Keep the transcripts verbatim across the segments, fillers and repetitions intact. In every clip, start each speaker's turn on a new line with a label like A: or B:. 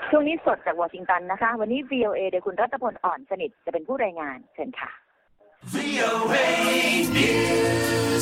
A: ช่วงนี้สดจากวอชิงตันนะคะวันนี้ วี โอ เอ โดยคุณรัตพลอ่อนสนิทจะเป็นผู้รายงานเชิญค่ะ วี โอ เอ News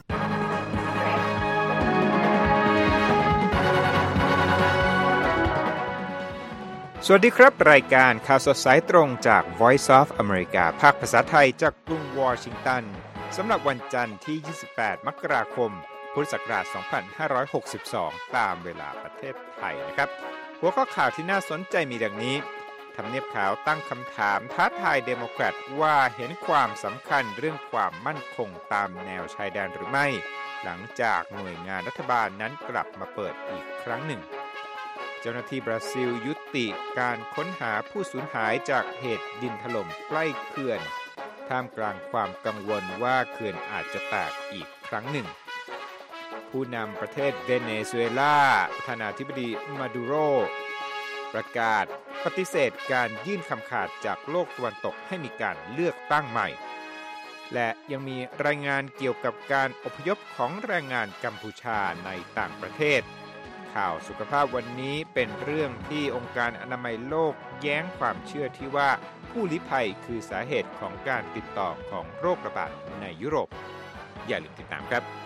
B: สวัสดีครับรายการข่าวสดสายตรงจาก Voice of America ภาคภาษาไทยจากกรุงวอชิงตันสำหรับวันจันทร์ที่ยี่สิบแปดมกราคมพุทธศักราชสองพันห้าร้อยหกสิบสองตามเวลาประเทศไทยนะครับหัวข้อข่าวที่น่าสนใจมีดังนี้ทำเนียบขาวตั้งคำถามท้าทายเดโมแครตว่าเห็นความสำคัญเรื่องความมั่นคงตามแนวชายแดนหรือไม่หลังจากหน่วยงานรัฐบาลนั้นกลับมาเปิดอีกครั้งหนึ่งเจ้าหน้าที่บราซิลยุติการค้นหาผู้สูญหายจากเหตุดินถล่มใกล้เขื่อนท่ามกลางความกังวลว่าเขื่อนอาจจะแตกอีกครั้งหนึ่งผู้นำประเทศเวเนซุเอลาประธานาธิบดีมาดูโรประกาศปฏิเสธการยื่นคำขาดจากโลกตะวันตกให้มีการเลือกตั้งใหม่และยังมีรายงานเกี่ยวกับการอพยพของแรงงานกัมพูชาในต่างประเทศข่าวสุขภาพวันนี้เป็นเรื่องที่องค์การอนามัยโลกแย้งความเชื่อที่ว่าผู้ลี้ภัยคือสาเหตุของการติดต่อของโรคระบาดในยุโรปอย่าลืมติดตามครับ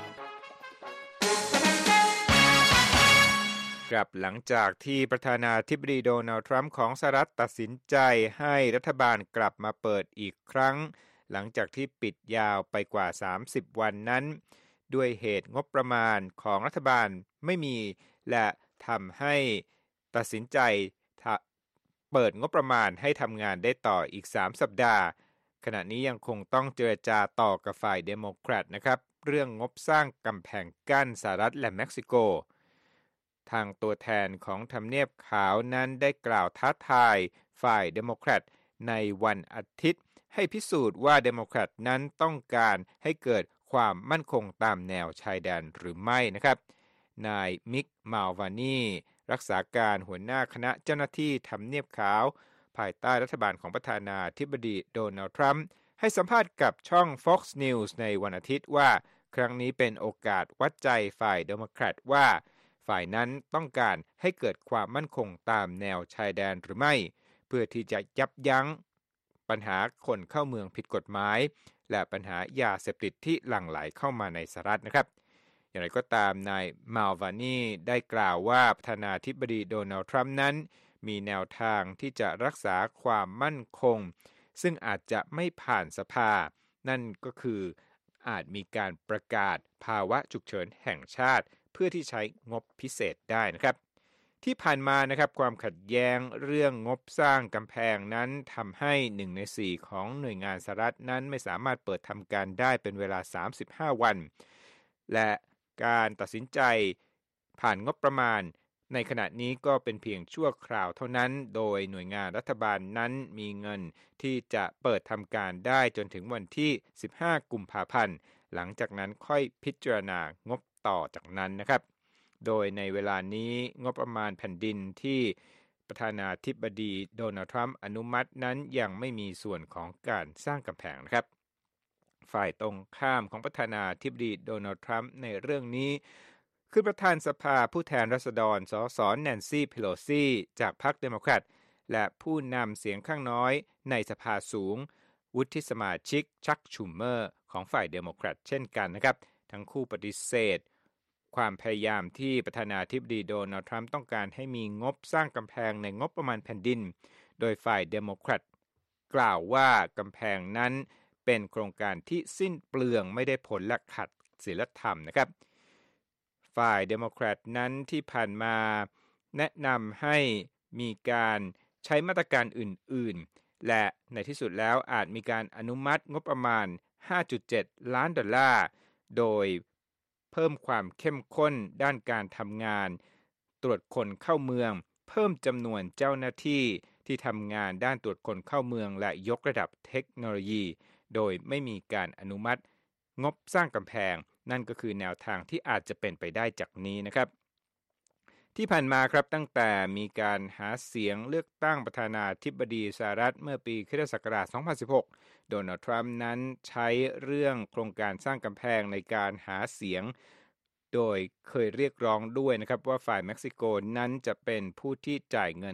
B: ครับหลังจากที่ประธานาธิบดีโดนัลด์ทรัมป์ของสหรัฐตัดสินใจให้รัฐบาลกลับมาเปิดอีกครั้งหลังจากที่ปิดยาวไปกว่าสามสิบวันนั้นด้วยเหตุงบประมาณของรัฐบาลไม่มีและทำให้ตัดสินใจเปิดงบประมาณให้ทำงานได้ต่ออีกสามสัปดาห์ขณะนี้ยังคงต้องเจรจาต่อกับฝ่ายเดโมแครตนะครับเรื่องงบสร้างกำแพงกั้นสหรัฐและเม็กซิโกทางตัวแทนของทำเนียบขาวนั้นได้กล่าวท้าทายฝ่ายเดโมแครตในวันอาทิตย์ให้พิสูจน์ว่าเดโมแครตนั้นต้องการให้เกิดความมั่นคงตามแนวชายแดนหรือไม่นะครับนายมิกมัลวานีรักษาการหัวหน้าคณะเจ้าหน้าที่ทำเนียบขาวภายใต้รัฐบาลของประธานาธิบดีโดนัลด์ทรัมป์ให้สัมภาษณ์กับช่อง Fox News ในวันอาทิตย์ว่าครั้งนี้เป็นโอกาสวัดใจฝ่ายเดโมแครตว่าฝ่ายนั้นต้องการให้เกิดความมั่นคงตามแนวชายแดนหรือไม่เพื่อที่จะยับยั้งปัญหาคนเข้าเมืองผิดกฎหมายและปัญหายาเสพติดที่หลั่งไหลเข้ามาในสหรัฐนะครับอย่างไรก็ตามนายมัลวานีได้กล่าวว่าประธานาธิบดีโดนัลด์ทรัมป์นั้นมีแนวทางที่จะรักษาความมั่นคงซึ่งอาจจะไม่ผ่านสภานั่นก็คืออาจมีการประกาศภาวะฉุกเฉินแห่งชาติเพื่อที่ใช้งบพิเศษได้นะครับที่ผ่านมานะครับความขัดแย้งเรื่องงบสร้างกำแพงนั้นทำให้หนึ่งในสี่ของหน่วยงานสหรัฐนั้นไม่สามารถเปิดทำการได้เป็นเวลาสามสิบห้าวันและการตัดสินใจผ่านงบประมาณในขณะนี้ก็เป็นเพียงชั่วคราวเท่านั้นโดยหน่วยงานรัฐบาลนั้นมีเงินที่จะเปิดทำการได้จนถึงวันที่สิบห้ากุมภาพันธ์หลังจากนั้นค่อยพิจารณางบต่อจากนั้นนะครับโดยในเวลานี้งบประมาณแผ่นดินที่ประธานาธิบดีโดนัลด์ทรัมป์อนุมัตินั้นยังไม่มีส่วนของการสร้างกำแพงนะครับฝ่ายตรงข้ามของประธานาธิบดีโดนัลด์ทรัมป์ในเรื่องนี้คือประธานสภาผู้แทนราษฎรสสแนนซี่เพโลซีจากพรรคเดโมแครตและผู้นำเสียงข้างน้อยในสภาสูงวุฒิสมาชิกชักชูเมอร์ของฝ่ายเดโมแครตเช่นกันนะครับทั้งคู่ปฏิเสธความพยายามที่ประธานาธิบดีโดนัลด์ทรัมป์ต้องการให้มีงบสร้างกำแพงในงบประมาณแผ่นดินโดยฝ่ายเดโมแครตกล่าวว่ากำแพงนั้นเป็นโครงการที่สิ้นเปลืองไม่ได้ผลและขัดศีลธรรมนะครับฝ่ายเดโมแครตนั้นที่ผ่านมาแนะนำให้มีการใช้มาตรการอื่นๆและในที่สุดแล้วอาจมีการอนุมัติงบประมาณ ห้าจุดเจ็ด ล้านดอลลาร์โดยเพิ่มความเข้มข้นด้านการทำงานตรวจคนเข้าเมืองเพิ่มจำนวนเจ้าหน้าที่ที่ทำงานด้านตรวจคนเข้าเมืองและยกระดับเทคโนโลยีโดยไม่มีการอนุมัติงบสร้างกำแพงนั่นก็คือแนวทางที่อาจจะเป็นไปได้จากนี้นะครับที่ผ่านมาครับตั้งแต่มีการหาเสียงเลือกตั้งประธานาธิบดีสหรัฐเมื่อปีค.ศ. สองพันสิบหกโดนัลด์ทรัมป์นั้นใช้เรื่องโครงการสร้างกำแพงในการหาเสียงโดยเคยเรียกร้องด้วยนะครับว่าฝ่ายเม็กซิโกนั้นจะเป็นผู้ที่จ่ายเงิน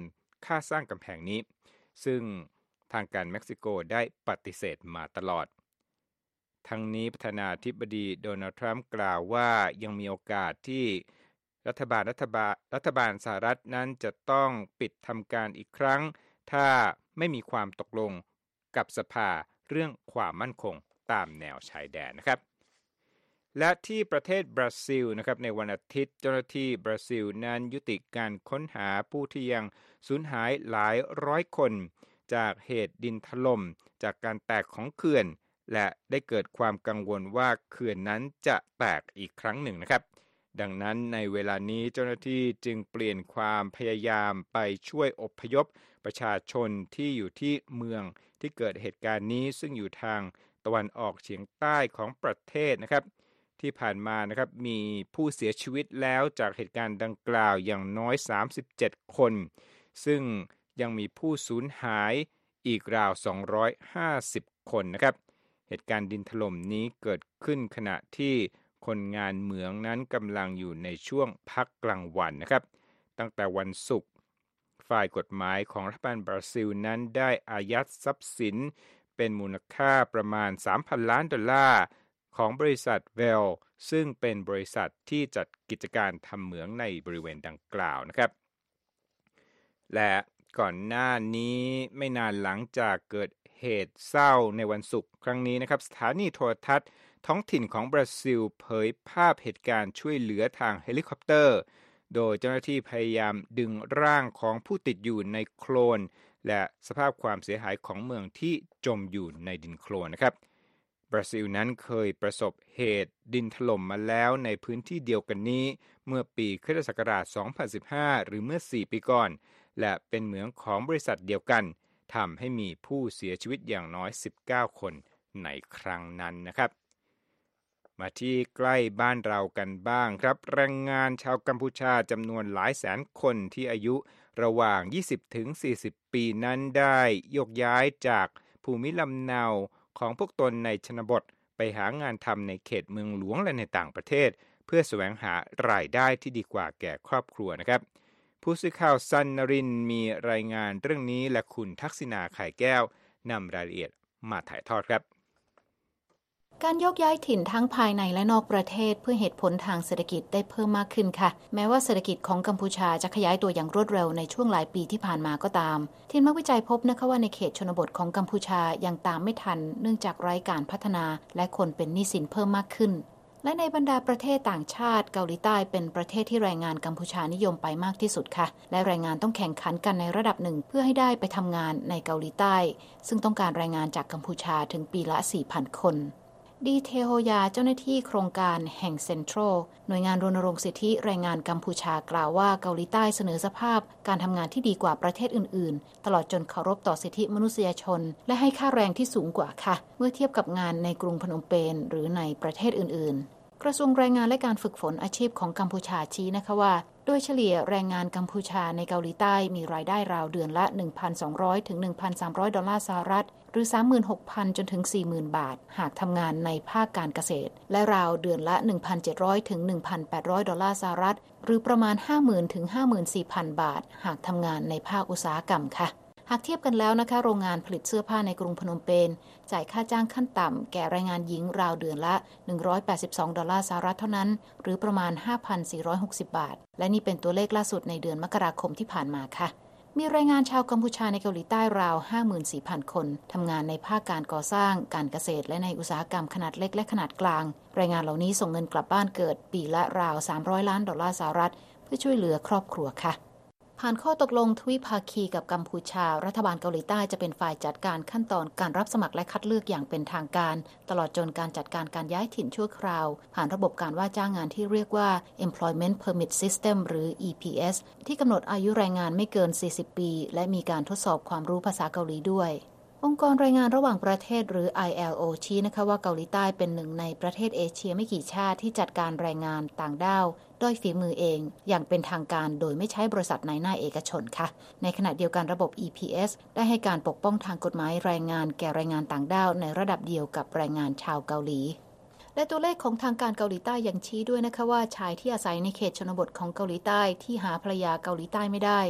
B: ค่าสร้างกำแพงนี้ซึ่งทางการเม็กซิโกได้ปฏิเสธมาตลอดทั้งนี้ประธานาธิบดีโดนัลด์ทรัมป์กล่าวว่ายังมีโอกาสที่รัฐบาลรัฐบาลรัฐบาลสหรัฐนั้นจะต้องปิดทำการอีกครั้งถ้าไม่มีความตกลงกับสภาเรื่องความมั่นคงตามแนวชายแดนนะครับและที่ประเทศบราซิลนะครับในวันอาทิตย์เจ้าหน้าที่บราซิลนั้นยุติการค้นหาผู้ที่ยังสูญหายหลายร้อยคนจากเหตุดินถล่มจากการแตกของเขื่อนและได้เกิดความกังวลว่าเขื่อนนั้นจะแตกอีกครั้งหนึ่งนะครับดังนั้นในเวลานี้เจ้าหน้าที่จึงเปลี่ยนความพยายามไปช่วยอพยพประชาชนที่อยู่ที่เมืองที่เกิดเหตุการณ์นี้ซึ่งอยู่ทางตะวันออกเฉียงใต้ของประเทศนะครับที่ผ่านมานะครับมีผู้เสียชีวิตแล้วจากเหตุการณ์ดังกล่าวอย่างน้อยสามสิบเจ็ดคนซึ่งยังมีผู้สูญหายอีกราวสองร้อยห้าสิบคนนะครับเหตุการณ์ดินถล่มนี้เกิดขึ้นขณะที่คนงานเหมืองนั้นกำลังอยู่ในช่วงพักกลางวันนะครับตั้งแต่วันศุกร์ฝ่ายกฎหมายของรัฐบาลบราซิลนั้นได้อายัดทรัพย์สินเป็นมูลค่าประมาณ สามพัน ล้านดอลลาร์ของบริษัทเวลซึ่งเป็นบริษัทที่จัดกิจการทำเหมืองในบริเวณดังกล่าวนะครับและก่อนหน้านี้ไม่นานหลังจากเกิดเหตุเศร้าในวันศุกร์ครั้งนี้นะครับสถานีโทรทัศน์ท้องถิ่นของบราซิลเผยภาพเหตุการณ์ช่วยเหลือทางเฮลิคอปเตอร์โดยเจ้าหน้าที่พยายามดึงร่างของผู้ติดอยู่ในโคลนและสภาพความเสียหายของเมืองที่จมอยู่ในดินโคลนนะครับบราซิลนั้นเคยประสบเหตุดินถล่มมาแล้วในพื้นที่เดียวกันนี้เมื่อปีค.ศ. สองพันสิบห้าหรือเมื่อสี่ปีก่อนและเป็นเหมืองของบริษัทเดียวกันทำให้มีผู้เสียชีวิตอย่างน้อยสิบเก้าคนในครั้งนั้นนะครับมาที่ใกล้บ้านเรากันบ้างครับแรงงานชาวกัมพูชาจำนวนหลายแสนคนที่อายุระหว่าง ยี่สิบถึงสี่สิบ ปีนั้นได้โยกย้ายจากภูมิลำเนาของพวกตนในชนบทไปหางานทำในเขตเมืองหลวงและในต่างประเทศเพื่อแสวงหารายได้ที่ดีกว่าแก่ครอบครัวนะครับผู้สื่อข่าวซันนรินมีรายงานเรื่องนี้และคุณทักษิณาไข่แก้วนำรายละเอียดมาถ่ายทอดครับ
C: การยกย้ายถิ่นทั้งภายในและนอกประเทศเพื่อเหตุผลทางเศรษฐกิจได้เพิ่มมากขึ้นค่ะแม้ว่าเศรษฐกิจของกัมพูชาจะขยายตัวอย่างรวดเร็วในช่วงหลายปีที่ผ่านมาก็ตามทีมนักวิจัยพบนะคะว่าในเขตชนบทของกัมพูชายังตามไม่ทันเนื่องจากไร้การพัฒนาและคนเป็นหนี้สินเพิ่มมากขึ้นและในบรรดาประเทศต่างชาติเกาหลีใต้เป็นประเทศที่แรงงานกัมพูชานิยมไปมากที่สุดค่ะและแรงงานต้องแข่งขันกันในระดับหนึ่งเพื่อให้ได้ไปทำงานในเกาหลีใต้ซึ่งต้องการแรงงานจากกัมพูชาถึงปีละ สี่พัน คนดีเทโฮยาเจ้าหน้าที่โครงการแห่งเซ็นทรัลหน่วยงานรณรงค์สิทธิแรงงานกัมพูชากล่าวว่าเกาหลีใต้เสนอสภาพการทำงานที่ดีกว่าประเทศอื่นๆตลอดจนเคารพต่อสิทธิมนุษยชนและให้ค่าแรงที่สูงกว่าค่ะเมื่อเทียบกับงานในกรุงพนมเปญหรือในประเทศอื่นๆกระทรวงแรงงานและการฝึกฝนอาชีพของกัมพูชาชี้นะคะว่าโดยเฉลี่ยแรงงานกัมพูชาในเกาหลีใต้มีรายได้ราวเดือนละ หนึ่งพันสองร้อย ถึง หนึ่งพันสามร้อย ดอลลาร์สหรัฐหรือ สามหมื่นหกพัน จนถึง สี่หมื่น บาทหากทำงานในภาคการเกษตรและราวเดือนละ หนึ่งพันเจ็ดร้อย ถึง หนึ่งพันแปดร้อย ดอลลาร์สหรัฐหรือประมาณ ห้าหมื่น ถึง ห้าหมื่นสี่พัน บาทหากทำงานในภาคอุตสาหกรรมค่ะหากเทียบกันแล้วนะคะโรงงานผลิตเสื้อผ้าในกรุงพนมเปญจ่ายค่าจ้างขั้นต่ำแก่แรงงานหญิงราวเดือนละหนึ่งร้อยแปดสิบสองดอลลาร์สหรัฐเท่านั้นหรือประมาณ ห้าพันสี่ร้อยหกสิบ บาทและนี่เป็นตัวเลขล่าสุดในเดือนมกราคมที่ผ่านมาค่ะมีแรงงานชาวกัมพูชาในเกาหลีใต้ราว ห้าหมื่นสี่พัน คนทำงานในภาคการก่อสร้างการเกษตรและในอุตสาหกรรมขนาดเล็กและขนาดกลางแรงงานเหล่านี้ส่งเงินกลับบ้านเกิดปีละราวสามร้อยล้านดอลลาร์สหรัฐเพื่อช่วยเหลือครอบครัวค่ะผ่านข้อตกลงทวิภาคีกับกัมพูชารัฐบาลเกาหลีใต้จะเป็นฝ่ายจัดการขั้นตอนการรับสมัครและคัดเลือกอย่างเป็นทางการตลอดจนการจัดการการย้ายถิ่นชั่วคราวผ่านระบบการว่าจ้างงานที่เรียกว่า Employment Permit System หรือ อี พี เอส ที่กำหนดอายุแรงงานไม่เกินสี่สิบปีและมีการทดสอบความรู้ภาษาเกาหลีด้วยองค์กรรายงานระหว่างประเทศหรือ ไอ แอล โอ ชี้นะคะว่าเกาหลีใต้เป็นหนึ่งในประเทศเอเชียไม่กี่ชาติที่จัดการแรงงานต่างด้าวด้วยฝีมือเองอย่างเป็นทางการโดยไม่ใช้บริษัทนายหน้าเอกชนค่ะในขณะเดียวกันระบบ อี พี เอส ได้ให้การปกป้องทางกฎหมายแรงงานแก่แรงงานต่างด้าวในระดับเดียวกับแรงงานชาวเกาหลีและตัวเลขของทางการเกาหลีใต้ยังชี้ด้วยนะคะว่าชายที่อาศัยในเขตชนบทของเกาหลีใต้ที่หาภรรยาเกาหลีใต้ไม่ได้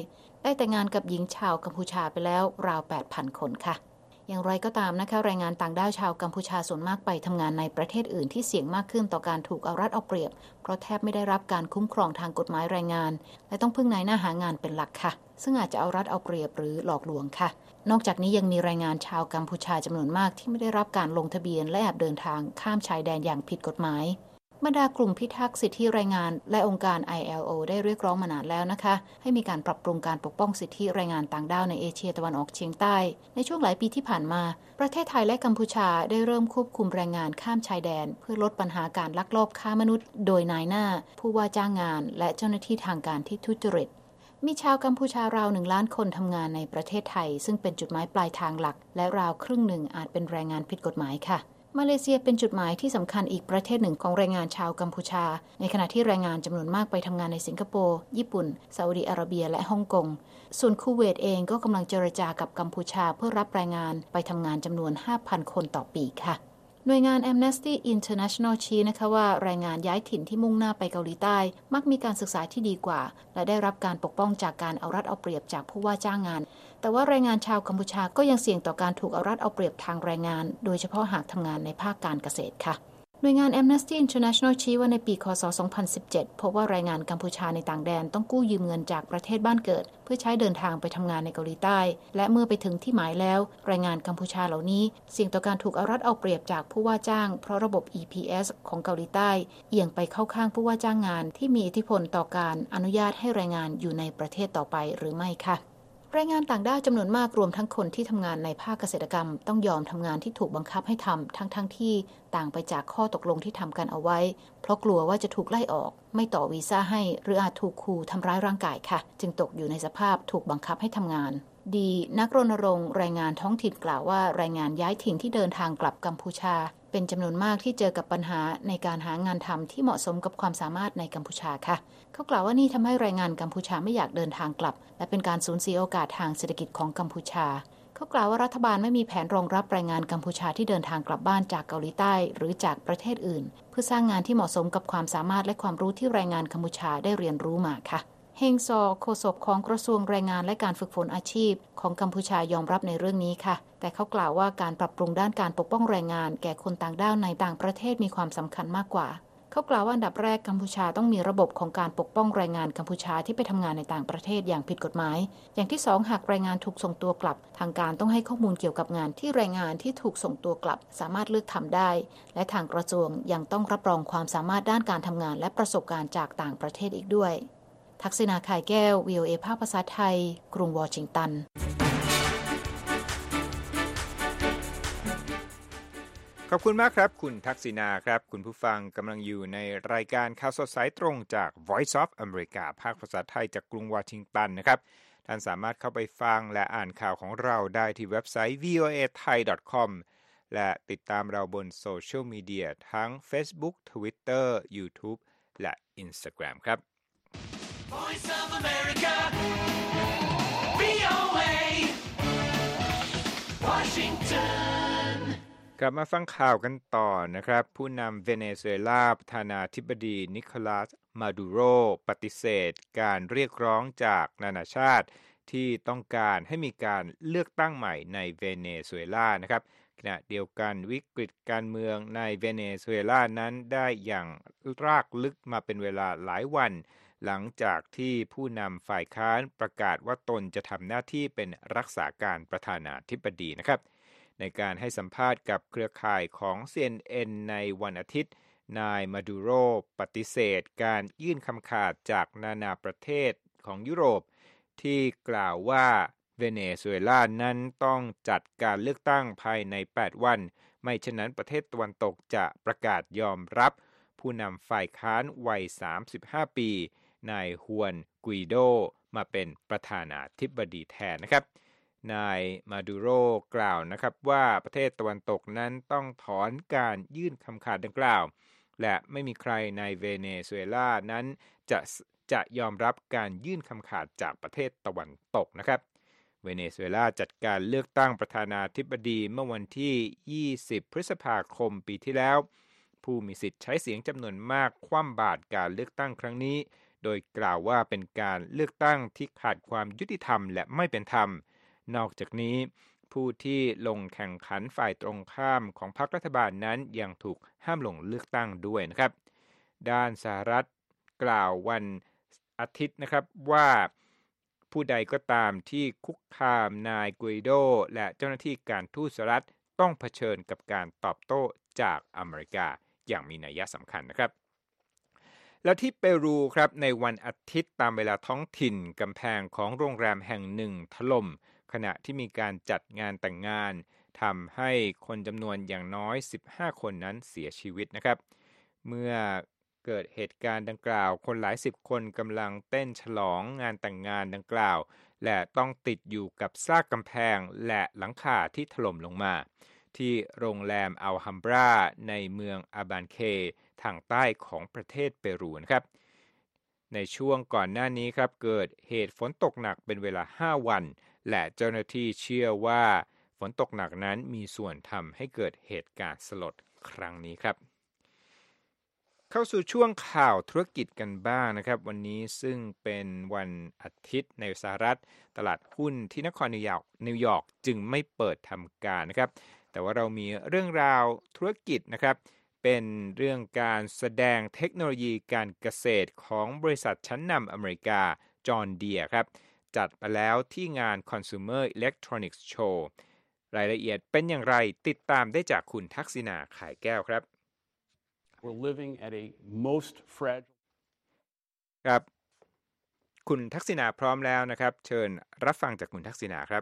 C: ได้แต่งงานกับหญิงชาวกัมพูชาไปแล้วราว แปดพัน คนค่ะอย่างไรก็ตามนะคะแรงงานต่างด้าวชาวกัมพูชาส่วนมากไปทำงานในประเทศอื่นที่เสี่ยงมากขึ้นต่อการถูกเอารัดเอาเปรียบเพราะแทบไม่ได้รับการคุ้มครองทางกฎหมายแรงงานและต้องพึ่งนายหน้าหางานเป็นหลักค่ะซึ่งอาจจะเอารัดเอาเปรียบหรือหลอกลวงค่ะนอกจากนี้ยังมีแรงงานชาวกัมพูชาจำนวนมากที่ไม่ได้รับการลงทะเบียนและแอบเดินทางข้ามชายแดนอย่างผิดกฎหมายบรรดากลุ่มพิทักษ์สิทธิแรงงานและองค์การ ไอ แอล โอ ได้เรียกร้องมานานแล้วนะคะให้มีการปรับปรุงการปกป้องสิทธิแรงงานต่างด้าวในเอเชียตะวันออกเฉียงใต้ในช่วงหลายปีที่ผ่านมาประเทศไทยและกัมพูชาได้เริ่มควบคุมแรงงานข้ามชายแดนเพื่อลดปัญหาการลักลอบค้ามนุษย์โดยนายหน้าผู้ว่าจ้างงานและเจ้าหน้าที่ทางการที่ทุจริตมีชาวกัมพูชาราวหนึ่งล้านคนทำงานในประเทศไทยซึ่งเป็นจุดหมายปลายทางหลักและราวครึ่งหนึ่งอาจเป็นแรงงานผิดกฎหมายค่ะมาเลเซียเป็นจุดหมายที่สำคัญอีกประเทศหนึ่งของแรงงานชาวกัมพูชาในขณะที่แรงงานจำนวนมากไปทำงานในสิงคโปร์ญี่ปุ่นซาอุดิอาระเบียและฮ่องกงส่วนคูเวตเองก็กำลังเจรจากับกัมพูชาเพื่อรับแรงงานไปทำงานจำนวน ห้าพัน คนต่อปีค่ะหน่วยงาน Amnesty International ชี้นะคะว่าแรงงานย้ายถิ่นที่มุ่งหน้าไปเกาหลีใต้มักมีการศึกษาที่ดีกว่าและได้รับการปกป้องจากการเอารัดเอาเปรียบจากผู้ว่าจ้างงานแต่ว่าแรงงานชาวกัมพูชาก็ยังเสี่ยงต่อการถูกเอารัดเอาเปรียบทางแรงงานโดยเฉพาะหากทำงานในภาคการเกษตรค่ะหน่วยงาน Amnesty International ชี้ว่าในปีค.ศ. สองพันสิบเจ็ดพบว่าแรงงานกัมพูชาในต่างแดนต้องกู้ยืมเงินจากประเทศบ้านเกิดเพื่อใช้เดินทางไปทำงานในเกาหลีใต้และเมื่อไปถึงที่หมายแล้วแรงงานกัมพูชาเหล่านี้เสี่ยงต่อการถูกเอารัดเอาเปรียบจากผู้ว่าจ้างเพราะระบบ อี พี เอส ของเกาหลีใต้เอียงไปเข้าข้างผู้ว่าจ้างงานที่มีอิทธิพลต่อการอนุญาตให้แรงงานอยู่ในประเทศต่อไปหรือไม่ค่ะแรงงานต่างด้าวจำนวนมากรวมทั้งคนที่ทำงานในภาคเกษตรกรรมต้องยอมทำงานที่ถูกบังคับให้ทำทั้งๆ ท, ที่ต่างไปจากข้อตกลงที่ทำกันเอาไว้เพราะกลัวว่าจะถูกไล่ออกไม่ต่อวีซ่าให้หรืออาจถูกขู่ทำร้ายร่างกายค่ะจึงตกอยู่ในสภาพถูกบังคับให้ทำงานดีนักรณรงค์แรงงานท้องถิ่นกล่าวว่าแรงงานย้ายถิ่นที่เดินทางกลับกัมพูชาเป็นจำนวนมากที่เจอกับปัญหาในการหางานทำที่เหมาะสมกับความสามารถในกัมพูชาค่ะเขากล่าวว่านี่ทำให้แรงงานกัมพูชาไม่อยากเดินทางกลับและเป็นการสูญเสียโอกาสทางเศรษฐกิจของกัมพูชาเขากล่าวว่ารัฐบาลไม่มีแผนรองรับแรงงานกัมพูชาที่เดินทางกลับบ้านจากเกาหลีใต้หรือจากประเทศอื่นเพื่อสร้างงานที่เหมาะสมกับความสามารถและความรู้ที่แรงงานกัมพูชาได้เรียนรู้มาค่ะเฮงซอโฆษกของกระทรวงแรงงานและการฝึกฝนอาชีพของกัมพูชายอมรับในเรื่องนี้ค่ะแต่เขากล่าวว่าการปรับปรุงด้านการปกป้องแรงงานแก่คนต่างด้าวในต่างประเทศมีความสำคัญมากกว่าเขากล่าวว่าอันดับแรกกัมพูชาต้องมีระบบของการปกป้องแรงงานกัมพูชาที่ไปทำงานในต่างประเทศอย่างผิดกฎหมายอย่างที่สองหากแรงงานถูกส่งตัวกลับทางการต้องให้ข้อมูลเกี่ยวกับงานที่แรงงานที่ถูกส่งตัวกลับสามารถเลือกทำได้และทางกระทรวงยังต้องรับรองความสามารถด้านการทำงานและประสบการณ์จากต่างประเทศอีกด้วยทักษิณา ข่ายแก้ว วี โอ เอ ภาคภาษาไทยกรุงวอชิงตัน
B: ขอบคุณมากครับคุณทักษิณาครับคุณผู้ฟังกำลังอยู่ในรายการข่าวสดสายตรงจาก Voice of America ภาคภาษาไทยจากกรุงวอชิงตันนะครับท่านสามารถเข้าไปฟังและอ่านข่าวของเราได้ที่เว็บไซต์ วี โอ เอ ไทย ดอท คอม และติดตามเราบนโซเชียลมีเดียทั้ง Facebook Twitter YouTube และ Instagram ครับVoice of America วี โอ เอ Washington กลับมาฟังข่าวกันต่อนะครับผู้นำเวเนซุเอลาประธานาธิบดีนิโคลัสมาดูโรปฏิเสธการเรียกร้องจากนานาชาติที่ต้องการให้มีการเลือกตั้งใหม่ในเวเนซุเอลานะครับขณะเดียวกันวิกฤตการเมืองในเวเนซุเอลานั้นได้อย่างรากลึกมาเป็นเวลาหลายวันหลังจากที่ผู้นำฝ่ายค้านประกาศว่าตนจะทำหน้าที่เป็นรักษาการประธานาธิบดีนะครับในการให้สัมภาษณ์กับเครือข่ายของ ซี เอ็น เอ็น ในวันอาทิตย์นายมาดูโรปฏิเสธการยื่นคำขาดจากนานาประเทศของยุโรปที่กล่าวว่าเวเนซุเอลานั้นต้องจัดการเลือกตั้งภายในแปดวันไม่เช่นนั้นประเทศตะวันตกจะประกาศยอมรับผู้นำฝ่ายค้านวัยสามสิบห้าปีนายฮวนกุยโดมาเป็นประธานาธิบดีแทนนะครับนายมาดูโรกล่าวนะครับว่าประเทศตะวันตกนั้นต้องถอนการยื่นคำขาดดังกล่าวและไม่มีใครในเวเนซุเอลานั้นจะจะยอมรับการยื่นคำขาดจากประเทศตะวันตกนะครับเวเนซุเอลาจัดการเลือกตั้งประธานาธิบดีเมื่อวันที่ยี่สิบพฤษภาคมปีที่แล้วผู้มีสิทธิ์ใช้เสียงจำนวนมากคว่ำบาตรการเลือกตั้งครั้งนี้โดยกล่าวว่าเป็นการเลือกตั้งที่ขาดความยุติธรรมและไม่เป็นธรรมนอกจากนี้ผู้ที่ลงแข่งขันฝ่ายตรงข้ามของพรรครัฐบาลนั้นยังถูกห้ามลงเลือกตั้งด้วยนะครับด้านสหรัฐกล่าววันอาทิตย์นะครับว่าผู้ใดก็ตามที่คุกคามนายกุยโดและเจ้าหน้าที่การทูตสหรัฐต้องเผชิญกับการตอบโต้จากอเมริกาอย่างมีนัยสำคัญนะครับแล้วที่เปรูครับในวันอาทิตย์ตามเวลาท้องถิ่นกำแพงของโรงแรมแห่งหนึ่งถล่มขณะที่มีการจัดงานแต่งงานทำให้คนจำนวนอย่างน้อยสิบห้าคนนั้นเสียชีวิตนะครับเมื่อเกิดเหตุการณ์ดังกล่าวคนหลายสิบคนกำลังเต้นฉลองงานแต่งงานดังกล่าวและต้องติดอยู่กับซากกำแพงและหลังคาที่ถล่มลงมาที่โรงแรมอัลฮัมบราในเมืองอาบานเคทางใต้ของประเทศเปรูนะครับในช่วงก่อนหน้านี้ครับเกิดเหตุฝนตกหนักเป็นเวลาห้าวันและเจ้าหน้าที่เชื่อว่าฝนตกหนักนั้นมีส่วนทำให้เกิดเหตุการณ์สลดครั้งนี้ครับเข้าสู่ช่วงข่าวธุรกิจกันบ้างนะครับวันนี้ซึ่งเป็นวันอาทิตย์ในสหรัฐตลาดหุ้นที่นครนิวยอร์กนิวยอร์กจึงไม่เปิดทำการนะครับแต่ว่าเรามีเรื่องราวธุรกิจนะครับเป็นเรื่องการแสดงเทคโนโลยีการเกษตรของบริษัทชั้นนำอเมริกาจอห์นเดียร์ครับจัดไปแล้วที่งาน Consumer Electronics Show รายละเอียดเป็นอย่างไรติดตามได้จากคุณทักษิณาขายแก้วครับ
D: We're living at a most fragile
B: ครับคุณทักษิณาพร้อมแล้วนะครับเชิญรับฟังจากคุณทักษิณาครับ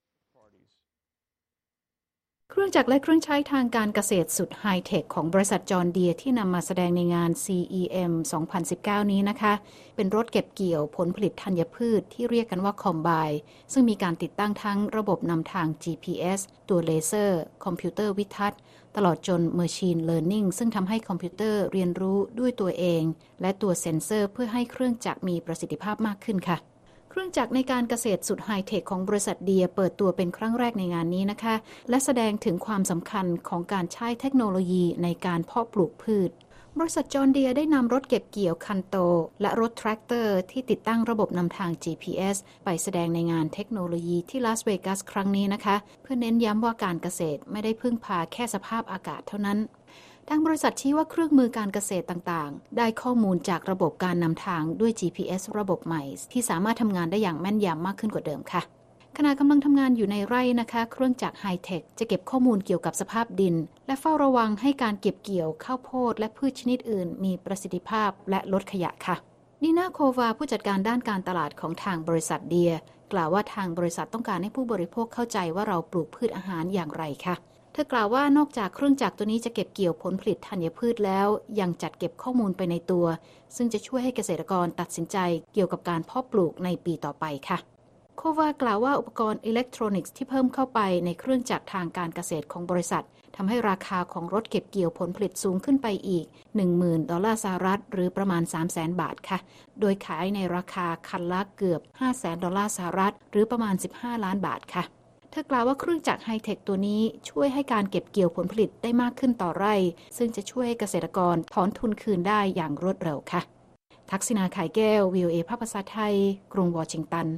C: เครื่องจักรและเครื่องใช้ทางการเกษตรสุดไฮเทคของบริษัทจอห์นเดียร์ที่นำมาแสดงในงาน ซี อี เอ็ม สองพันสิบเก้า นี้นะคะเป็นรถเก็บเกี่ยวผลผลิตธัญพืชที่เรียกกันว่าคอมไบน์ซึ่งมีการติดตั้งทั้งระบบนำทาง จี พี เอส ตัวเลเซอร์คอมพิวเตอร์วิทัศน์ตลอดจน Machine Learning ซึ่งทำให้คอมพิวเตอร์เรียนรู้ด้วยตัวเองและตัวเซ็นเซอร์เพื่อให้เครื่องจักรมีประสิทธิภาพมากขึ้นค่ะเครื่องจักรในการเกษตรสุดไฮเทคของบริษัทเดียเปิดตัวเป็นครั้งแรกในงานนี้นะคะและแสดงถึงความสำคัญของการใช้เทคโนโลยีในการเพาะปลูกพืชบริษัทจอห์นเดียร์ได้นำรถเก็บเกี่ยวคันโตและรถแทรกเตอร์ที่ติดตั้งระบบนำทาง จี พี เอส ไปแสดงในงานเทคโนโลยีที่ลาสเวกัสครั้งนี้นะคะเพื่อเน้นย้ำว่าการเกษตรไม่ได้พึ่งพาแค่สภาพอากาศเท่านั้นทางบริษัทชี้ว่าเครื่องมือการเกษตรต่างๆได้ข้อมูลจากระบบการนำทางด้วย จี พี เอส ระบบใหม่ที่สามารถทำงานได้อย่างแม่นยำมากขึ้นกว่าเดิมค่ะขณะกำลังทำงานอยู่ในไร่นะคะเครื่องจักรไฮเทคจะเก็บข้อมูลเกี่ยวกับสภาพดินและเฝ้าระวังให้การเก็บเกี่ยวข้าวโพดและพืชชนิดอื่นมีประสิทธิภาพและลดขยะค่ะดีน่าโควาผู้จัดการด้านการตลาดของทางบริษัทเดียกล่าวว่าทางบริษัทต้องการให้ผู้บริโภคเข้าใจว่าเราปลูกพืชอาหารอย่างไรค่ะเธอกล่าวว่านอกจากเครื่องจักรตัวนี้จะเก็บเกี่ยวผลผลิตธัญพืชแล้วยังจัดเก็บข้อมูลไปในตัวซึ่งจะช่วยให้เกษตรกรตัดสินใจเกี่ยวกับการเพาะปลูกในปีต่อไปค่ะโควากล่าวว่าอุปกรณ์อิเล็กทรอนิกส์ที่เพิ่มเข้าไปในเครื่องจักรทางการเกษตรของบริษัททำให้ราคาของรถเก็บเกี่ยวผลผลิตสูงขึ้นไปอีก หนึ่งหมื่น ดอลลาร์สหรัฐหรือประมาณ สามแสน บาทค่ะโดยขายในราคาคันละเกือบ ห้าแสน ดอลลาร์สหรัฐหรือประมาณ สิบห้า ล้านบาทค่ะเธอกล่าวว่าเครื่องจักรไฮเทคตัวนี้ช่วยให้การเก็บเกี่ยวผลผลิตได้มากขึ้นต่อไร่ซึ่งจะช่วยให้เกษตรกรถอนทุนคืนได้อย่างรวดเร็วค่ะทักษิณา ขายแก้ว วี โอ เอ ภาคภาษาไทยกรุงวอชิงตัน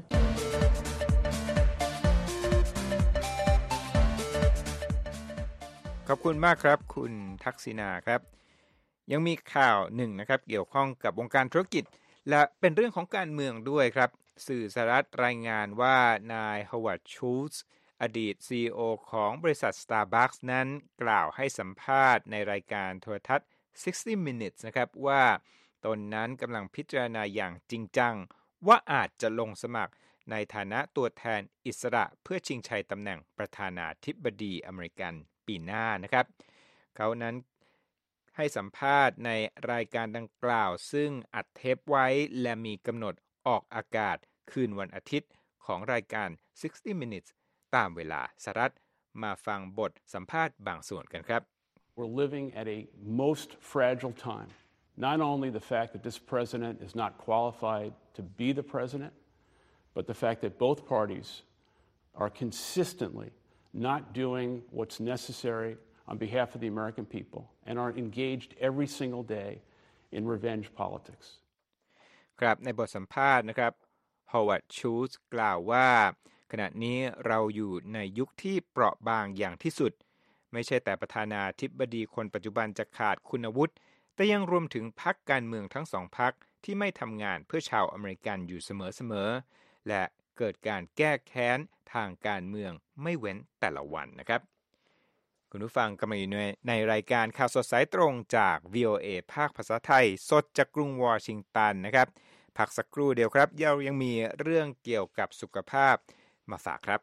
B: ขอบคุณมากครับคุณทักษิณาครับยังมีข่าวหนึ่งนะครับเกี่ยวข้องกับวงการธุรกิจและเป็นเรื่องของการเมืองด้วยครับสื่อสหรัฐรายงานว่านายฮาวาร์ดชูลส์อดีต ซี อี โอ ของบริษัท Starbucks นั้นกล่าวให้สัมภาษณ์ในรายการโทรทัศน์ sixty minutes นะครับว่าตนนั้นกำลังพิจารณาอย่างจริงจังว่าอาจจะลงสมัครในฐานะตัวแทนอิสระเพื่อชิงชัยตำแหน่งประธานาธิบดีอเมริกันปีหน้านะครับเขานั้นให้สัมภาษณ์ในรายการดังกล่าวซึ่งอัดเทปไว้และมีกำหนดออกอากาศคืนวันอาทิตย์ของรายการ sixty minutes ตามเวลาสหรัฐมาฟังบทสัมภาษณ์บางส่วนกันครับ
D: We're living at a most fragile time. Not only the fact that this president is not qualified to be the president, but the fact that both parties are consistently not doing what's necessary on behalf of the American people and are engaged every single day in revenge politics.
B: ครับในบทสัมภาษณ์นะครับฮอวัร์ดชูสกล่าวว่าขณะนี้เราอยู่ในยุคที่เปราะบางอย่างที่สุดไม่ใช่แต่ประธานาธิบดีคนปัจจุบันจะขาดคุณวุฒิแต่ยังรวมถึงพรรคการเมืองทั้งสองพรรคที่ไม่ทำงานเพื่อชาวอเมริกันอยู่เสมอๆและเกิดการแก้แค้นทางการเมืองไม่เว้นแต่ละวันนะครับคุณผู้ฟังกำลังอยู่ในรายการข่าวสดสายตรงจาก วี โอ เอ ภาคภาษาไทยสดจากกรุงวอชิงตันนะครับพักสักครู่เดียวครับเรายังมีเรื่องเกี่ยวกับสุขภาพมาฝากครับ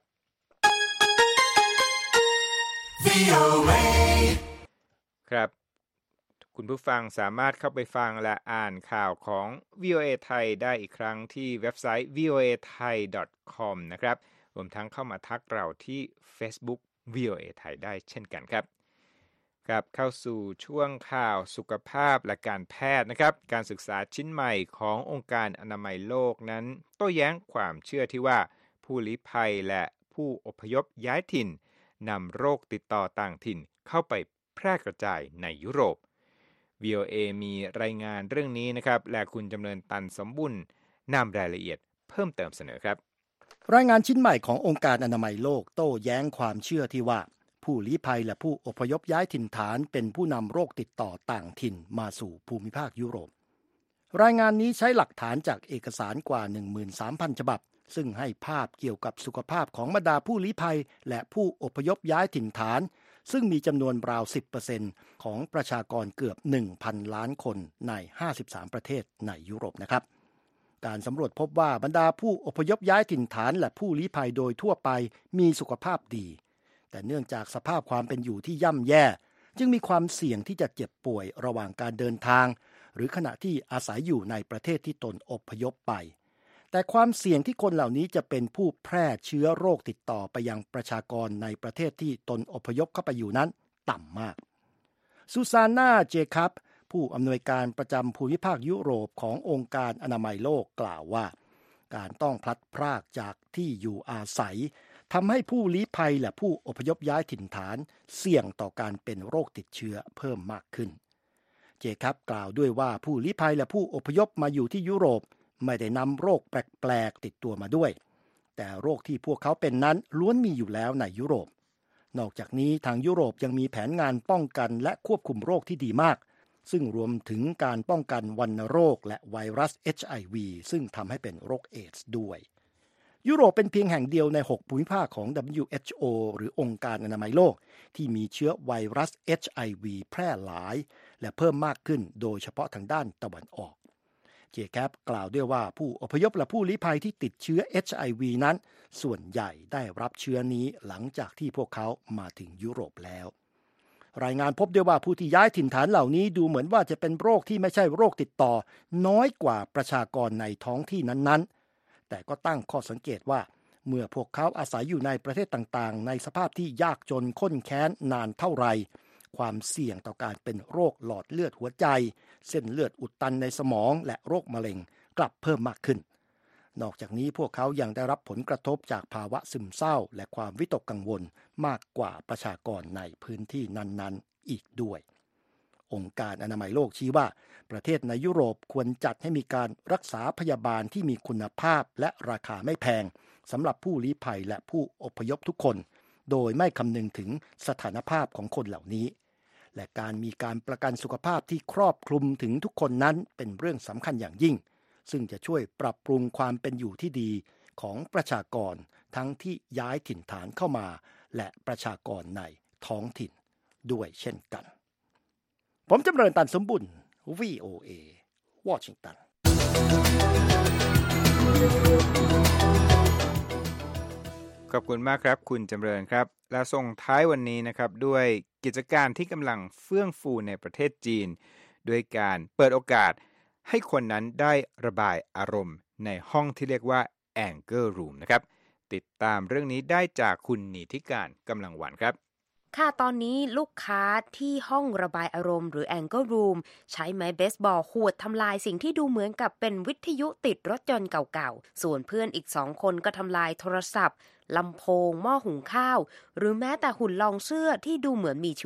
B: วี โอ เอ ครับคุณผู้ฟังสามารถเข้าไปฟังและอ่านข่าวของ วี โอ เอ ไทยได้อีกครั้งที่เว็บไซต์ วี โอ เอ ไทย ดอท คอม นะครับรวมทั้งเข้ามาทักเราที่ Facebook วี โอ เอ ไทยได้เช่นกันครับครับเข้าสู่ช่วงข่าวสุขภาพและการแพทย์นะครับการศึกษาชิ้นใหม่ขององค์การอนามัยโลกนั้นโต้แย้งความเชื่อที่ว่าผู้ลี้ภัยและผู้อพยพย้ายถิ่นนำโรคติดต่อต่างถิ่นเข้าไปแพร่กระจายในยุโรป วี โอ เอ มีรายงานเรื่องนี้นะครับและคุณจำเริญตันสมบุญนำรายละเอียดเพิ่มเติมเสนอครับ
E: รายงานชิ้นใหม่ขององค์การอนามัยโลกโต้แย้งความเชื่อที่ว่าผู้ลี้ภัยและผู้อพยพย้ายถิ่นฐานเป็นผู้นำโรคติดต่อต่างถิ่นมาสู่ภูมิภาคยุโรปรายงานนี้ใช้หลักฐานจากเอกสารกว่า หนึ่งหมื่นสามพัน ฉบับซึ่งให้ภาพเกี่ยวกับสุขภาพของบรรดาผู้ลี้ภัยและผู้อพยพย้ายถิ่นฐานซึ่งมีจำนวนราว สิบเปอร์เซ็นต์ ของประชากรเกือบ หนึ่งพัน ล้านคนในห้าสิบสามประเทศในยุโรปนะครับการสำรวจพบว่าบรรดาผู้อพยพย้ายถิ่นฐานและผู้ลี้ภัยโดยทั่วไปมีสุขภาพดีแต่เนื่องจากสภาพความเป็นอยู่ที่ย่ำแย่จึงมีความเสี่ยงที่จะเจ็บป่วยระหว่างการเดินทางหรือขณะที่อาศัยอยู่ในประเทศที่ตนอพยพไปแต่ความเสี่ยงที่คนเหล่านี้จะเป็นผู้แพร่เชื้อโรคติดต่อไปยังประชากรในประเทศที่ตนอพยพเข้าไปอยู่นั้นต่ำมากซูซาน่าเจคับผู้อำนวยการประจำภูมิภาคยุโรปขององค์การอนามัยโลกกล่าวว่าการต้องพลัดพรากจากที่อยู่อาศัยทำให้ผู้ลี้ภัยและผู้อพยพย้ายถิ่นฐานเสี่ยงต่อการเป็นโรคติดเชื้อเพิ่มมากขึ้นเจคับกล่าวด้วยว่าผู้ลี้ภัยและผู้อพยพมาอยู่ที่ยุโรปไม่ได้นำโรคแปลกๆติดตัวมาด้วยแต่โรคที่พวกเขาเป็นนั้นล้วนมีอยู่แล้วในยุโรปนอกจากนี้ทางยุโรปยังมีแผนงานป้องกันและควบคุมโรคที่ดีมากซึ่งรวมถึงการป้องกันวัณโรคและไวรัส เอช ไอ วี ซึ่งทำให้เป็นโรคเอดส์ด้วยยุโรปเป็นเพียงแห่งเดียวในหกภูมิภาคของ ดับเบิลยู เอช โอ หรือองค์การอนามัยโลกที่มีเชื้อไวรัส เอช ไอ วี แพร่หลายและเพิ่มมากขึ้นโดยเฉพาะทางด้านตะวันออกเจแคปกล่าวด้วยว่าผู้อพยพและผู้ลี้ภัยที่ติดเชื้อ เอช ไอ วี นั้นส่วนใหญ่ได้รับเชื้อนี้หลังจากที่พวกเขามาถึงยุโรปแล้วรายงานพบด้วยว่าผู้ที่ย้ายถิ่นฐานเหล่านี้ดูเหมือนว่าจะเป็นโรคที่ไม่ใช่โรคติดต่อน้อยกว่าประชากรในท้องที่นั้นๆแต่ก็ตั้งข้อสังเกตว่าเมื่อพวกเขาอาศัยอยู่ในประเทศต่างๆในสภาพที่ยากจนข้นแค้นนานเท่าไรความเสี่ยงต่อการเป็นโรคหลอดเลือดหัวใจเส้นเลือดอุดตันในสมองและโรคมะเร็งกลับเพิ่มมากขึ้นนอกจากนี้พวกเขายังได้รับผลกระทบจากภาวะซึมเศร้าและความวิตกกังวลมากกว่าประชากรในพื้นที่นั้นๆอีกด้วยองค์การอนามัยโลกชี้ว่าประเทศในยุโรปควรจัดให้มีการรักษาพยาบาลที่มีคุณภาพและราคาไม่แพงสำหรับผู้ลี้ภัยและผู้อพยพทุกคนโดยไม่คำนึงถึงสถานภาพของคนเหล่านี้และการมีการประกันสุขภาพที่ครอบคลุมถึงทุกคนนั้นเป็นเรื่องสำคัญอย่างยิ่งซึ่งจะช่วยปรับปรุงความเป็นอยู่ที่ดีของประชากรทั้งที่ย้ายถิ่นฐานเข้ามาและประชากรในท้องถิ่นด้วยเช่นกันผมจำเริญตันสมบุญ วี โอ เอ วอชิงตัน
B: ขอบคุณมากครับคุณจำเริญครับและส่งท้ายวันนี้นะครับด้วยกิจการที่กำลังเฟื่องฟูในประเทศจีนด้วยการเปิดโอกาสให้คนนั้นได้ระบายอารมณ์ในห้องที่เรียกว่า Anger Room นะครับติดตามเรื่องนี้ได้จากคุณนิติการกำลังวันครับ
F: ค่ะตอนนี้ลูกค้าที่ห้องระบายอารมณ์หรือ Anger Room ใช้ไม้เบสบอลขูดทำลายสิ่งที่ดูเหมือนกับเป็นวิทยุติดรถยนต์เก่าๆส่วนเพื่อนอีกสองคนก็ทำลายโทรศัพท์ลำโพงหม้อหุงข้าวหรือแม้แต่หุ่นรองเสื้อที่ดูเหมือนมีชีวิต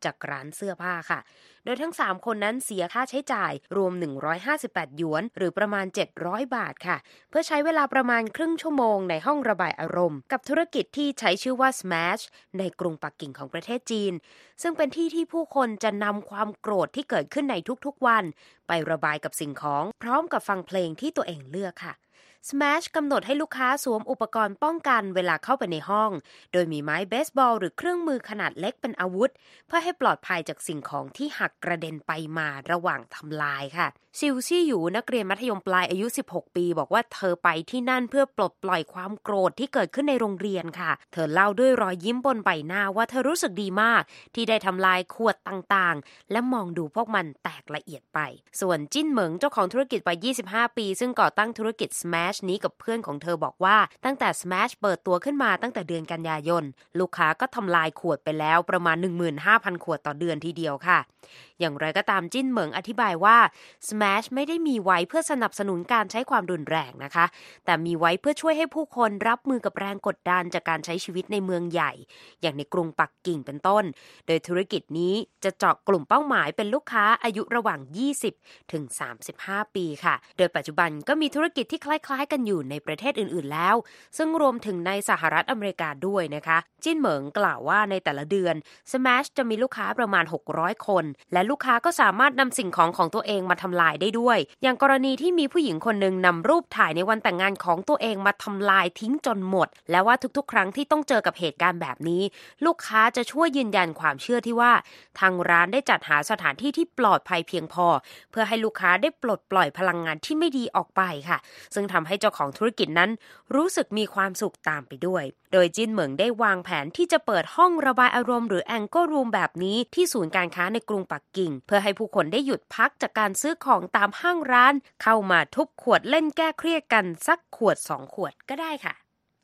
F: จากร้านเสื้อผ้าค่ะโดยทั้งสามคนนั้นเสียค่าใช้จ่ายรวมหนึ่งร้อยห้าสิบแปดหยวนหรือประมาณเจ็ดร้อยบาทค่ะเพื่อใช้เวลาประมาณครึ่งชั่วโมงในห้องระบายอารมณ์กับธุรกิจที่ใช้ชื่อว่า Smash ในกรุงปักกิ่งของประเทศจีนซึ่งเป็นที่ที่ผู้คนจะนำความโกรธที่เกิดขึ้นในทุกๆวันไประบายกับสิ่งของพร้อมกับฟังเพลงที่ตัวเองเลือกค่ะSmash กำหนดให้ลูกค้าสวมอุปกรณ์ป้องกันเวลาเข้าไปในห้องโดยมีไม้เบสบอลหรือเครื่องมือขนาดเล็กเป็นอาวุธเพื่อให้ปลอดภัยจากสิ่งของที่หักกระเด็นไปมาระหว่างทำลายค่ะซิวซี่หยูนักเรียนมัธยมปลายอายุสิบหกปีบอกว่าเธอไปที่นั่นเพื่อปลดปล่อยความโกรธที่เกิดขึ้นในโรงเรียนค่ะเธอเล่าด้วยรอยยิ้มบนใบหน้าว่าเธอรู้สึกดีมากที่ได้ทำลายขวดต่างๆและมองดูพวกมันแตกละเอียดไปส่วนจิ้นเหมิงเจ้าของธุรกิจวัยยี่สิบห้าปีซึ่งก่อตั้งธุรกิจ Smash นี้กับเพื่อนของเธอบอกว่าตั้งแต่ Smash เปิดตัวขึ้นมาตั้งแต่เดือนกันยายนลูกค้าก็ทำลายขวดไปแล้วประมาณ หนึ่งหมื่นห้าพัน ขวดต่อเดือนทีเดียวค่ะอย่างไรก็ตามจิ้นเหมิงอธิบายว่า Smash ไม่ได้มีไว้เพื่อสนับสนุนการใช้ความรุนแรงนะคะแต่มีไว้เพื่อช่วยให้ผู้คนรับมือกับแรงกดดันจากการใช้ชีวิตในเมืองใหญ่อย่างในกรุงปักกิ่งเป็นต้นโดยธุรกิจนี้จะเจาะกลุ่มเป้าหมายเป็นลูกค้าอายุระหว่างยี่สิบถึงสามสิบห้าปีค่ะโดยปัจจุบันก็มีธุรกิจที่คล้ายๆกันอยู่ในประเทศอื่นๆแล้วซึ่งรวมถึงในสหรัฐอเมริกาด้วยนะคะจิ้นเหมิงกล่าวว่าในแต่ละเดือน Smash จะมีลูกค้าประมาณหกร้อยคนและลูกค้าก็สามารถนำสิ่งของของตัวเองมาทำลายได้ด้วยอย่างกรณีที่มีผู้หญิงคนหนึ่งนำรูปถ่ายในวันแต่งงานของตัวเองมาทำลายทิ้งจนหมดและว่าทุกๆครั้งที่ต้องเจอกับเหตุการณ์แบบนี้ลูกค้าจะช่วยยืนยันความเชื่อที่ว่าทางร้านได้จัดหาสถานที่ที่ปลอดภัยเพียงพอเพื่อให้ลูกค้าได้ปลดปล่อยพลังงานที่ไม่ดีออกไปค่ะซึ่งทำให้เจ้าของธุรกิจนั้นรู้สึกมีความสุขตามไปด้วยโดยจิ้นเหมิงได้วางแผนที่จะเปิดห้องระบายอารมณ์หรือ Anger Room แบบนี้ที่ศูนย์การค้าในกรุงปักกิ่งเพื่อให้ผู้คนได้หยุดพักจากการซื้อของตามห้างร้านเข้ามาทุบขวดเล่นแก้เครียดกันสักขวดสองขวดก็ได้ค่ะ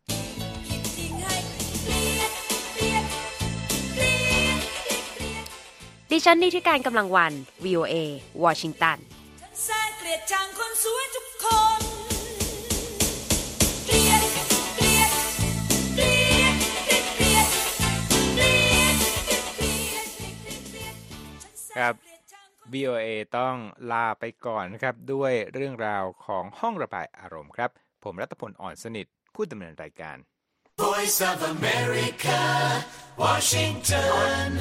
F: ดิฉันนิติการกำลังวัน วี โอ เอ วอชิงตันเกลียดจังคนสวยทุกคนเกลียดเกลียดเกลียดเกลียดเกลียดเกลียด
B: ครับ วี โอ เอ ต้องลาไปก่อนนะครับด้วยเรื่องราวของห้องระบายอารมณ์ครับผมรัตพลอ่อนสนิทผู้ดำเนินรายการ Voice of America Washington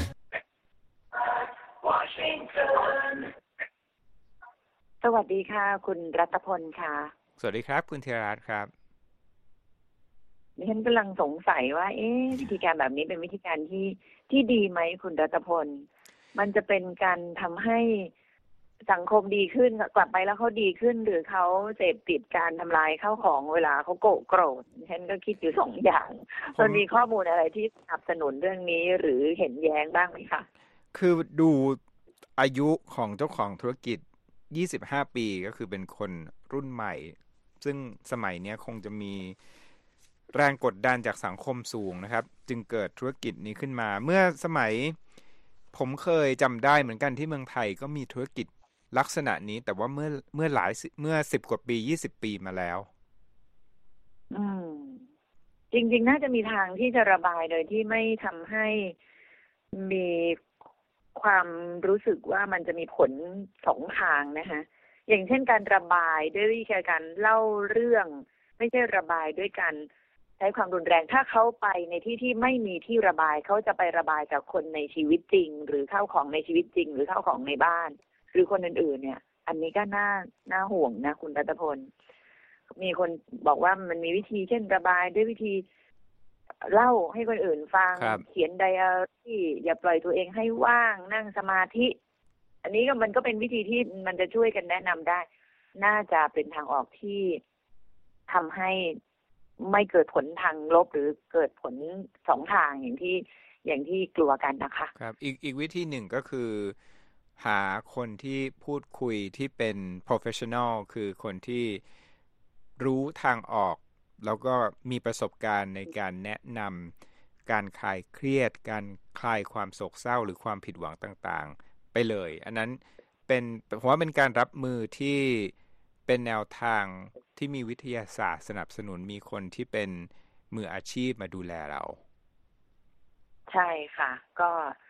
A: Washington สวัสดีค่ะคุณรัตพลค่ะ
B: สวัสดีครับคุณธีรรัตน์ครับ
A: ดิฉันกำลังสงสัยว่าเอ๊ะวิธีการแบบนี้เป็นวิธีการที่ที่ดีไหมคุณรัตพลมันจะเป็นการทำให้สังคมดีขึ้นกลับไปแล้วเขาดีขึ้นหรือเขาเสพติดการทำลายข้าวของเวลาเขาโกรธโกรธฉันก็คิดอยู่สองอย่างมันมีข้อมูลอะไรที่สนับสนุนเรื่องนี้หรือเห็นแย้งบ้างไหมคะ
B: คือดูอายุของเจ้าของธุรกิจยี่สิบห้าปีก็คือเป็นคนรุ่นใหม่ซึ่งสมัยนี้คงจะมีแรงกดดันจากสังคมสูงนะครับจึงเกิดธุรกิจนี้ขึ้นมาเมื่อสมัยผมเคยจำได้เหมือนกันที่เมืองไทยก็มีธุรกิจลักษณะนี้แต่ว่าเมื่อเมื่อหลายเมื่อสิบกว่าปียี่สิบปีมาแล้ว
A: อืมจริงๆน่าจะมีทางที่จะระบายโดยที่ไม่ทำให้มีความรู้สึกว่ามันจะมีผลสองทางนะคะอย่างเช่นการระบายด้วยวิธีการเล่าเรื่องไม่ใช่ระบายด้วยการใช้ความรุนแรงถ้าเขาไปในที่ที่ไม่มีที่ระบายเขาจะไประบายกับคนในชีวิตจริงหรือข้าวของในชีวิตจริงหรือข้าวของในบ้านหรือคนอื่นๆเนี่ยอันนี้ก็น่าน่าห่วงนะคุณรัตพลมีคนบอกว่ามันมีวิธีเช่นระบายด้วยวิธีเล่าให้คนอื่นฟังเขียนไดอารี่อย่าปล่อยตัวเองให้ว่างนั่งสมาธิอันนี้ก็มันก็เป็นวิธีที่มันจะช่วยกันแนะนำได้น่าจะเป็นทางออกที่ทำให้ไม่เกิดผลทางลบหรือเกิดผลสองทางอย่างที่อย่างที่กลัวกันนะคะ
B: ครับอีกอีกวิธีหนึ่งก็คือหาคนที่พูดคุยที่เป็น professional คือคนที่รู้ทางออกแล้วก็มีประสบการณ์ในการแนะนำการคลายเครียดการคลายความโศกเศร้าหรือความผิดหวังต่างๆไปเลยอันนั้นเป็นผมว่าเป็นการรับมือที่เป็นแนวทางที่มีวิทยาศาสตร์สนับสนุนมีคนที่เป็นมืออาชีพมาดูแลเรา
A: ใช่ค่ะก็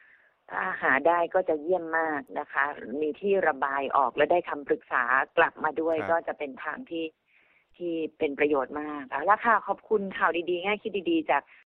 A: ถ้าหาได้ก็จะเยี่ยมมากนะคะ มีที่ระบายออกและได้คำปรึกษากลับมาด้วยก็จะเป็นทางที่ที่เป็นประโยชน์มากแล้วค่ะขอบคุณข่าวดีๆง่ายคิดดีๆจาก